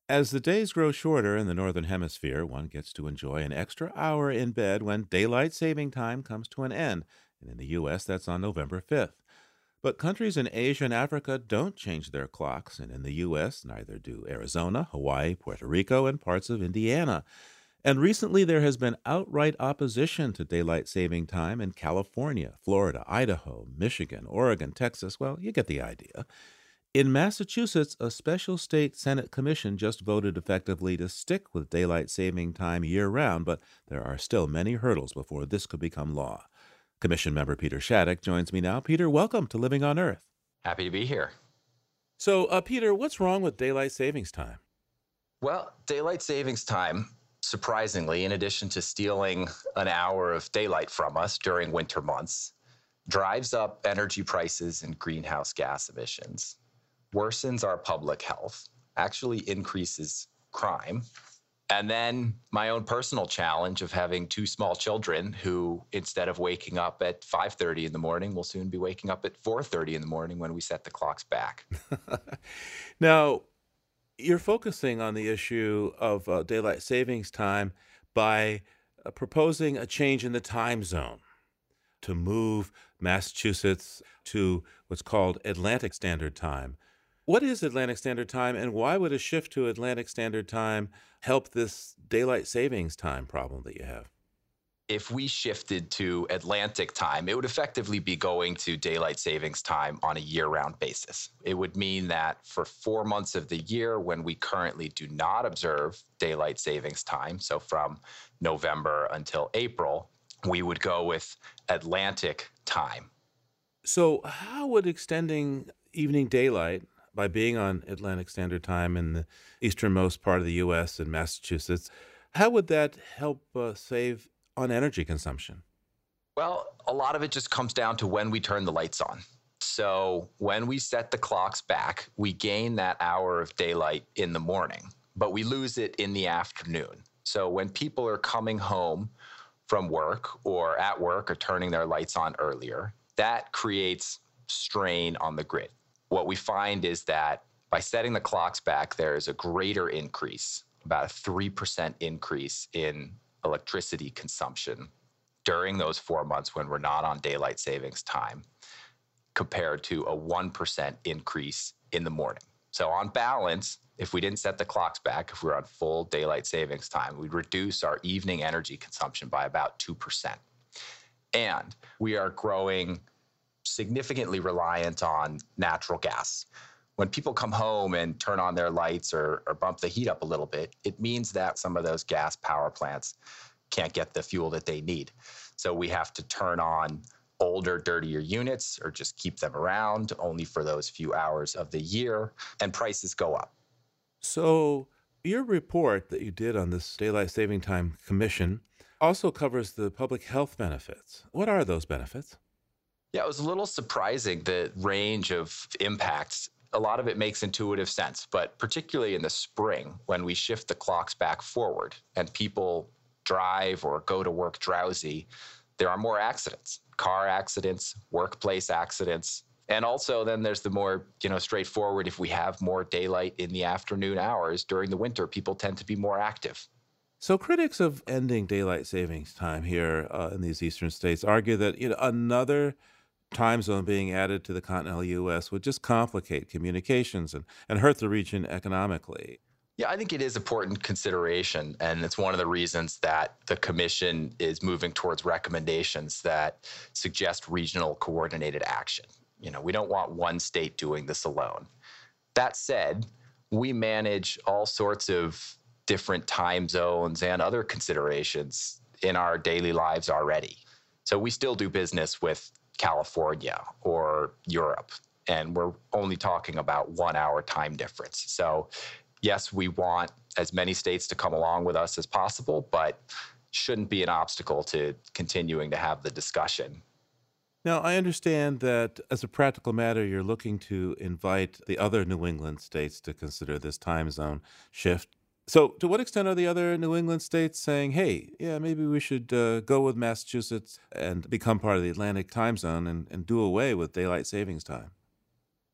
As the days grow shorter in the Northern Hemisphere, one gets to enjoy an extra hour in bed when daylight saving time comes to an end. And in the U.S., that's on November 5th. But countries in Asia and Africa don't change their clocks, and in the U.S., neither do Arizona, Hawaii, Puerto Rico, and parts of Indiana. And recently, there has been outright opposition to daylight saving time in California, Florida, Idaho, Michigan, Oregon, Texas. Well, you get the idea. In Massachusetts, a special state Senate commission just voted effectively to stick with daylight saving time year round, but there are still many hurdles before this could become law. Commission member Peter Shattuck joins me now. Peter, welcome to Living on Earth. Happy to be here. So, Peter, what's wrong with daylight savings time? Well, daylight savings time, surprisingly, in addition to stealing an hour of daylight from us during winter months, drives up energy prices and greenhouse gas emissions, worsens our public health, actually increases crime. And then my own personal challenge of having two small children who, instead of waking up at 5:30 in the morning, will soon be waking up at 4:30 in the morning when we set the clocks back. Now, you're focusing on the issue of daylight savings time by proposing a change in the time zone to move Massachusetts to what's called Atlantic Standard Time. What is Atlantic Standard Time, and why would a shift to Atlantic Standard Time help this daylight savings time problem that you have? If we shifted to Atlantic time, it would effectively be going to daylight savings time on a year round basis. It would mean that for 4 months of the year, when we currently do not observe daylight savings time, so from November until April, we would go with Atlantic time. So, how would extending evening daylight by being on Atlantic Standard Time in the easternmost part of the U.S. and Massachusetts, how would that help save on energy consumption? Well, a lot of it just comes down to when we turn the lights on. So when we set the clocks back, we gain that hour of daylight in the morning, but we lose it in the afternoon. So when people are coming home from work or at work or turning their lights on earlier, that creates strain on the grid. What we find is that by setting the clocks back, there is a greater increase, about a 3% increase in electricity consumption during those 4 months when we're not on daylight savings time, compared to a 1% increase in the morning. So on balance, if we didn't set the clocks back, if we were on full daylight savings time, we'd reduce our evening energy consumption by about 2%. And we are growing significantly reliant on natural gas. When people come home and turn on their lights or bump the heat up a little bit, it means that some of those gas power plants can't get the fuel that they need. So we have to turn on older, dirtier units or just keep them around only for those few hours of the year, and prices go up. So, your report that you did on this Daylight Saving Time Commission also covers the public health benefits. What are those benefits? Yeah, it was a little surprising the range of impacts. A lot of it makes intuitive sense, but particularly in the spring when we shift the clocks back forward and people drive or go to work drowsy, there are more accidents, car accidents, workplace accidents. And also then there's the more, straightforward, if we have more daylight in the afternoon hours during the winter, people tend to be more active. So, critics of ending daylight savings time here in these eastern states argue that another time zone being added to the continental U.S. would just complicate communications and hurt the region economically. Yeah, I think it is important consideration. And it's one of the reasons that the commission is moving towards recommendations that suggest regional coordinated action. We don't want one state doing this alone. That said, we manage all sorts of different time zones and other considerations in our daily lives already. So we still do business with California or Europe, and we're only talking about 1 hour time difference. So yes, we want as many states to come along with us as possible, but shouldn't be an obstacle to continuing to have the discussion. Now, I understand that as a practical matter, you're looking to invite the other New England states to consider this time zone shift. So, to what extent are the other New England states saying, hey, yeah, maybe we should go with Massachusetts and become part of the Atlantic time zone and do away with daylight savings time?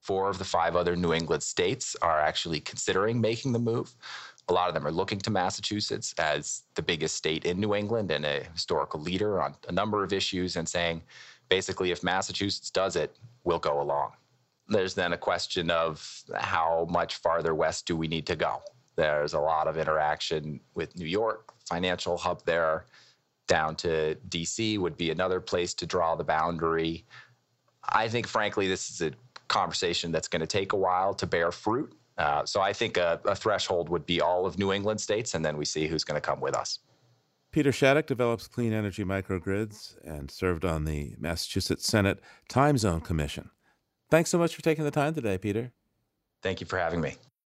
4 of the 5 other New England states are actually considering making the move. A lot of them are looking to Massachusetts as the biggest state in New England and a historical leader on a number of issues, and saying, basically, if Massachusetts does it, we'll go along. There's then a question of how much farther west do we need to go? There's a lot of interaction with New York, financial hub there. Down to DC would be another place to draw the boundary. I think, frankly, this is a conversation that's going to take a while to bear fruit. So I think a threshold would be all of New England states, and then we see who's going to come with us. Peter Shattuck develops clean energy microgrids and served on the Massachusetts Senate Time Zone Commission. Thanks so much for taking the time today, Peter. Thank you for having me.